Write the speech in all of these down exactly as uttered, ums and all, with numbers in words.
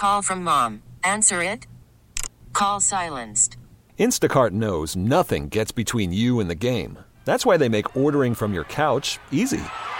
call from mom. Answer it. Call silenced. Instacart knows nothing gets between you and the game. That's why they make ordering from your couch easy.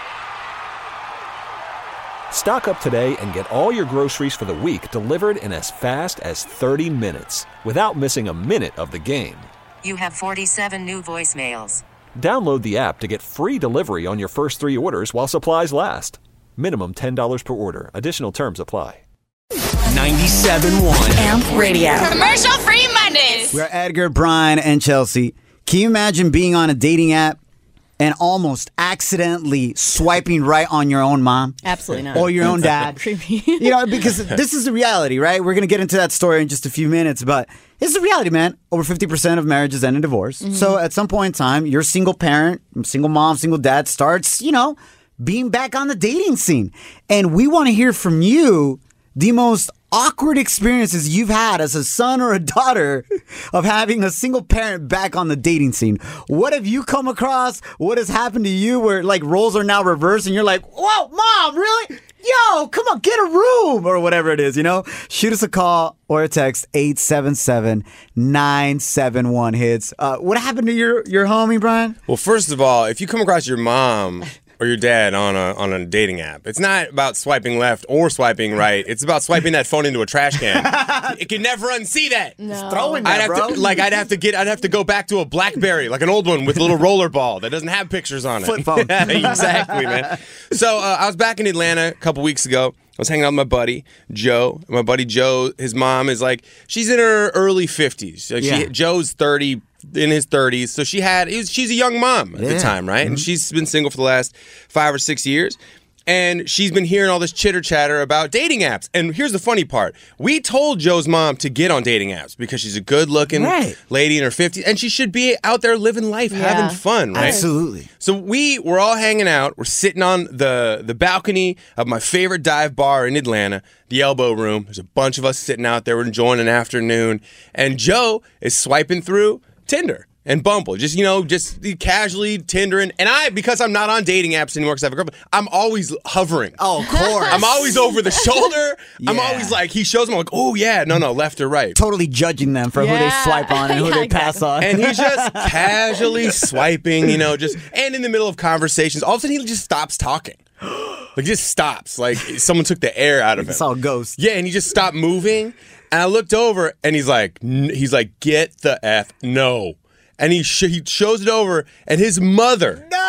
Stock up today and get all your groceries for the week delivered in as fast as thirty minutes without missing a minute of the game. You have forty-seven new voicemails. Download the app to get free delivery on your first three orders while supplies last. Minimum ten dollars per order. Additional terms apply. ninety-seven point one Amp Radio. Commercial-free Mondays. We're Edgar, Brian, and Chelsea. Can you imagine being on a dating app and almost accidentally swiping right on your own mom? Absolutely not. Or your own dad? Creepy. You know, because this is the reality, right? We're going to get into that story in just a few minutes, but it's the reality, man. Over fifty percent of marriages end in divorce. Mm-hmm. So at some point in time, your single parent, single mom, single dad starts, you know, being back on the dating scene. And we want to hear from you the most awkward experiences you've had as a son or a daughter of having a single parent back on the dating scene. What have you come across? What has happened to you where like roles are now reversed and you're like, whoa, mom, really? Yo, come on, get a room or whatever it is, you know? Shoot us a call or a text, eight seven seven, nine seven one hits. Uh, what happened to your, your homie, Brian? Well, first of all, if you come across your mom or your dad on a on a dating app, it's not about swiping left or swiping right. It's about swiping that phone into a trash can. It can never unsee that. No. Just throwing that, I'd have bro. to like I'd have to get I'd have to go back to a BlackBerry, like an old one with a little roller ball that doesn't have pictures on it. Flip phone. Exactly, man. So uh, I was back in Atlanta a couple weeks ago. I was hanging out with my buddy Joe. My buddy Joe, his mom is like, she's in her early fifties. Like Yeah. she, Joe's thirty, in his thirties. So she had, it was, she's a young mom at Yeah. the time, right? Mm-hmm. And she's been single for the last five or six years. And she's been hearing all this chitter chatter about dating apps. And here's the funny part. We told Joe's mom to get on dating apps because she's a good looking Right. lady in her fifties. And she should be out there living life, Yeah. having fun, right? Absolutely. So we were all hanging out. We're sitting on the, the balcony of my favorite dive bar in Atlanta, the Elbow Room. There's a bunch of us sitting out there. We're enjoying an afternoon. And Joe is swiping through Tinder and Bumble. Just, you know, just casually Tindering. And I, because I'm not on dating apps anymore because I have a girlfriend, I'm always hovering. Oh, of course. I'm always over the shoulder. I'm Yeah. always like, he shows me, I'm like, oh, yeah, no, no, left or right. Totally judging them for who they Yeah. swipe on and who Yeah, they pass exactly. on. And he's just casually swiping, you know, just, and in the middle of conversations, all of a sudden he just stops talking. Like, just stops. Like, someone took the air out of him. It's all ghost. Yeah, and he just stopped moving. And I looked over, and he's like, n- he's like, get the F, no. And he sh- he shows it over, and his mother. No!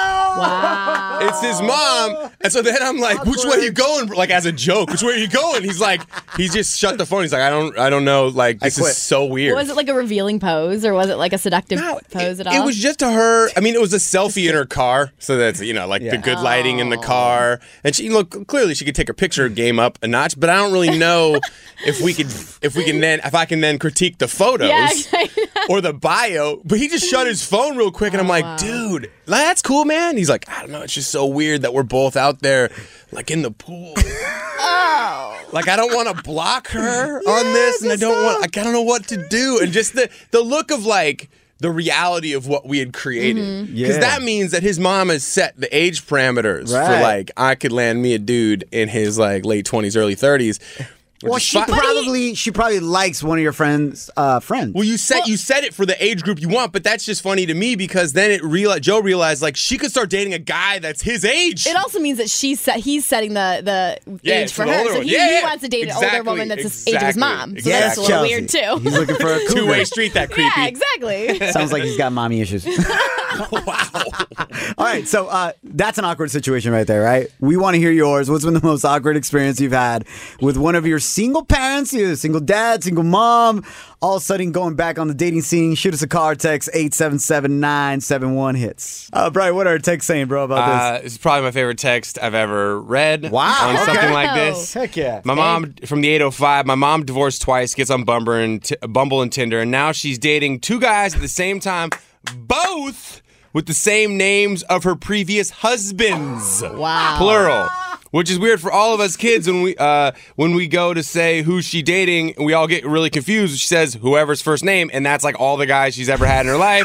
Wow. It's his mom. And so then I'm like, which way are you going? Like, as a joke, which way are you going? He's like, he just shut the phone. He's like, I don't I don't know. Like, this quit. is so weird. Was it like a revealing pose or was it like a seductive No, pose it, at all? It was just to her. I mean, it was a selfie in her car, so that's, you know, like Yeah. the good lighting in the car. And she look clearly she could take her picture game up a notch, but I don't really know if we could if we can then if I can then critique the photos Yeah, exactly. or the bio. But he just shut his phone real quick, and I'm like, wow. dude, that's cool, man. He's like, I don't know, it's just so weird that we're both out there, like in the pool. Oh. Like, I don't want to block her on this, and I don't want, like, I don't know what to do. And just the, the look of, like, the reality of what we had created. Because Yeah. that means that his mom has set the age parameters for, Right. like, I could land me a dude in his, like, late twenties, early thirties. Well, she probably she probably likes one of your friends' uh, friends. Well, you set you set it for the age group you want, but that's just funny to me because then it real Joe realized like she could start dating a guy that's his age. It also means that she's set, he's setting the, the Yeah, age it's for an her. older So one. he, Yeah, he yeah. wants to date an Exactly, older woman that's the age of his exactly, mom. So Yeah, that's a little Chelsea. weird too. He's looking for a cougar. Two-way street, that creepy. Yeah, exactly. Sounds like he's got mommy issues. Wow. All right, so uh, that's an awkward situation right there, right? We want to hear yours. What's been the most awkward experience you've had with one of your single parents, either single dad, single mom, all of a sudden going back on the dating scene? Shoot us a call, text eight seven seven, nine seven one hits. Uh, Brian, what are our texts saying, bro, about Uh, this? this is probably my favorite text I've ever read. Wow, on okay. something like this. Heck yeah. My mom from the eight oh five. My mom divorced twice, gets on Bumble and, t- Bumble and Tinder, and now she's dating two guys at the same time, both with the same names of her previous husbands. Wow. Plural. Which is weird for all of us kids when we uh, when we go to say who's she dating, we all get really confused. She says whoever's first name, and that's like all the guys she's ever had in her life.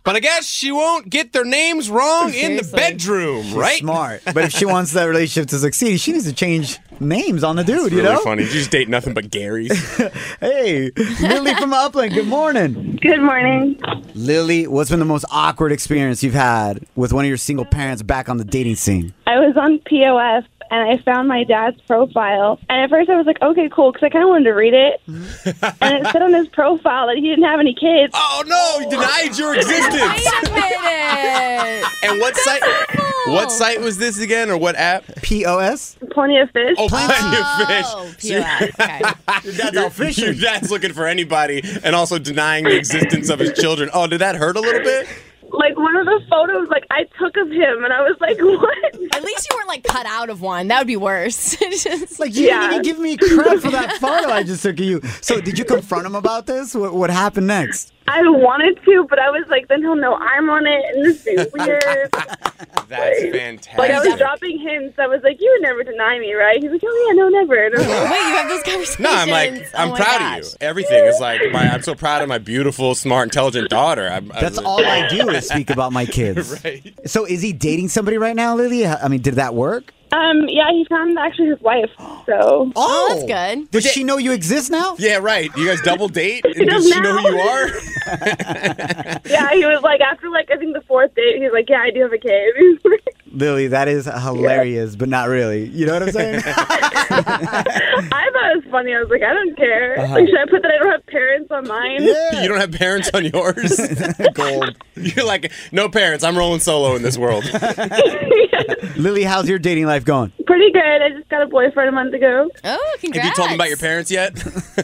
But I guess she won't get their names wrong in the Seriously. bedroom, right? Smart. But if she wants that relationship to succeed, she needs to change names on the dude, It's you really know? funny. You just date nothing but Garys. Hey, Lily from Upland, good morning. Good morning. Lily, what's been the most awkward experience you've had with one of your single parents back on the dating scene? I was on P O F and I found my dad's profile. And at first I was like, okay, cool, because I kind of wanted to read it. And it said on his profile that he didn't have any kids. Oh no, he denied your existence. Wait a minute. And what site? What site was this again, or what app? P O S? Plenty of fish. Oh, Plenty of Fish. Oh, P O S. Okay. Your dad's out fishing. Your dad's looking for anybody, and also denying the existence of his children. Oh, did that hurt a little bit? Like one of the photos, like I took of him, and I was like, what? At least you weren't like cut out of one. That would be worse. Just- Like, you Yeah. didn't even give me credit for that photo I just took of you. So, did you confront him about this? What, what happened next? I wanted to, but I was like, then he'll know I'm on it, and this is weird. That's Like, fantastic. Like I was dropping hints. I was like, you would never deny me, right? He's like, oh yeah, no, never. And I was like, Wait, you have those conversations? No, I'm like, Oh I'm my proud gosh. of you. Everything is like, my, I'm so proud of my beautiful, smart, intelligent daughter. I'm, That's I'm, all I do is speak about my kids. Right. So, is he dating somebody right now, Lily? I mean, did that work? um, yeah, he found actually his wife. So Oh, that's good. Does she know you exist now? Yeah, right. You guys double date? And does does she know now. who you are? yeah, he was like, after like I think the fourth date, he's like, yeah, I do have a kid. Lily, that is hilarious, but not really. You know what I'm saying? I thought it was funny. I was like, I don't care. Uh-huh. Like, should I put that I don't have parents on mine? You don't have parents on yours? Gold. You're like, no parents. I'm rolling solo in this world. Lily, how's your dating life going? Pretty good. I just got a boyfriend a month ago. Oh, congrats. Have you told them about your parents yet?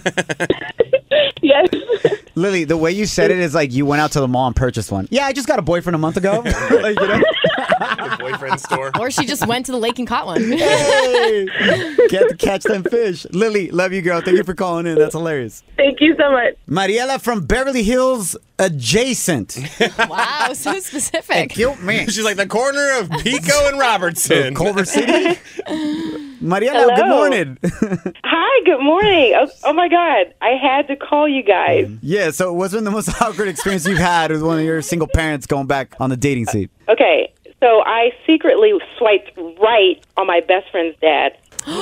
Yes. Lily, the way you said it is like you went out to the mall and purchased one. Yeah, I just got a boyfriend a month ago. Like, you know? The boyfriend store. Or she just went to the lake and caught one. Hey, get to catch them fish. Lily, love you, girl. Thank you for calling in. That's hilarious. Thank you so much. Mariela from Beverly Hills adjacent. Wow, so specific. Cute man. She's like the corner of Pico and Robertson. Culver City. Mariela, Hello. good morning. Hi, good morning. Oh, oh my God, I had to call you guys. Yeah, so what's been the most awkward experience you've had with one of your single parents going back on the dating scene? Okay, so I secretly swiped right on my best friend's dad.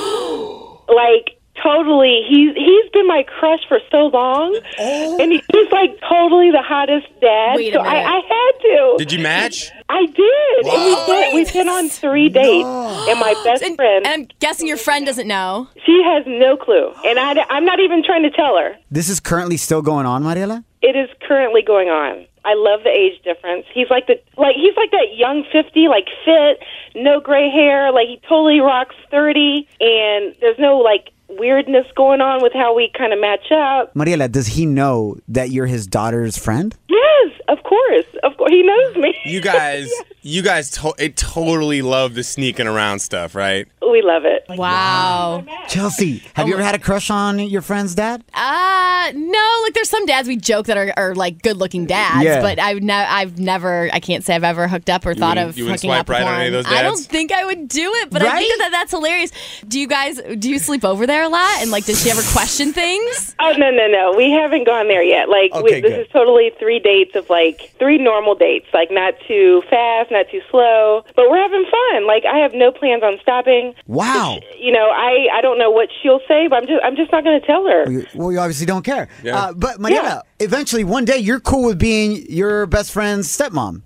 Like, totally. He's he's been my crush for so long, and he, he's like totally the hottest dad. Wait a so I, minute. I had to. Did you match? I did. And we've been, we've been on three dates, and my best And, friend, and I'm guessing your friend doesn't know. she has no clue, and I, I'm not even trying to tell her. This is currently still going on, Mariela? It is currently going on. I love the age difference. He's like the like he's like that young fifty, like fit, no gray hair, like he totally rocks thirty, and there's no like weirdness going on with how we kind of match up. Mariela, does he know that you're his daughter's friend? Yes, of course, of course, he knows me. You guys, you guys to- it totally love the sneaking around stuff, right? We love it. Wow. Chelsea, have you ever had a crush on your friend's dad? Uh, no, like there's some dads we joke that are, are like good looking dads, Yeah. but I've, ne- I've never, I can't say I've ever hooked up or thought wouldn't- of you wouldn't hooking swipe up with right on one. any of those I don't dads? think I would do it, but I Right? think that that's hilarious. Do you guys, do you sleep over there a lot? And like, does she ever question things? Oh no, no, no, we haven't gone there yet. Like Okay, we, this good. is totally three dates of like three normal dates, like not too fast, not too slow, but we're having fun. Like I have no plans on stopping. Wow. You know, I, I don't know what she'll say, but I'm just I'm just not going to tell her. You- Well, you obviously don't care. Yeah. Uh, but Mariela, Yeah. eventually one day you're cool with being your best friend's stepmom.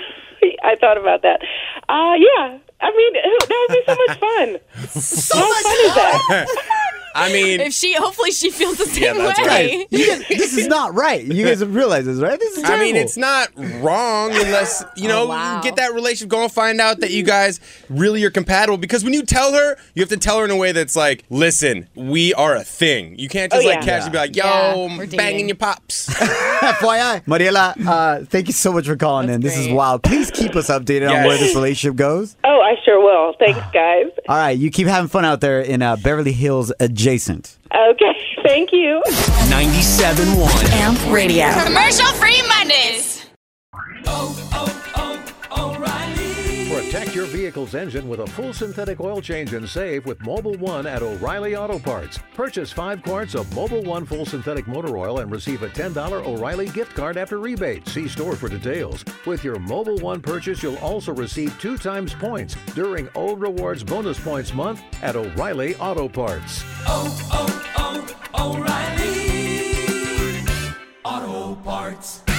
I thought about that. Uh, yeah. I mean, that would be so much fun. So How much fun is that? I mean, If she, hopefully she feels the same Yeah, that's way. right. You guys- this is not right. You guys realize this, right? This is I terrible. mean, it's not wrong unless, you know, Oh, wow. you get that relationship, go and find out that you guys really are compatible. Because when you tell her, you have to tell her in a way that's like, listen, we are a thing. You can't just Oh, like yeah. casually be like, yo, Yeah, I'm we're dating. banging your pops. F Y I. Mariela, uh, thank you so much for calling in. This is great. wild. Please keep us updated on Yes. where this relationship goes. Oh, I sure will. Thanks, guys. All right, you keep having fun out there in uh, Beverly Hills adjacent. Okay, thank you. ninety-seven point one Amp Radio. Commercial free Mondays. For a Protect your vehicle's engine with a full synthetic oil change and save with Mobil one at O'Reilly Auto Parts. Purchase five quarts of Mobil one full synthetic motor oil and receive a ten dollars O'Reilly gift card after rebate. See store for details. With your Mobil one purchase, you'll also receive two times points during O Rewards Bonus Points Month at O'Reilly Auto Parts. Oh, oh, oh, O'Reilly Auto Parts.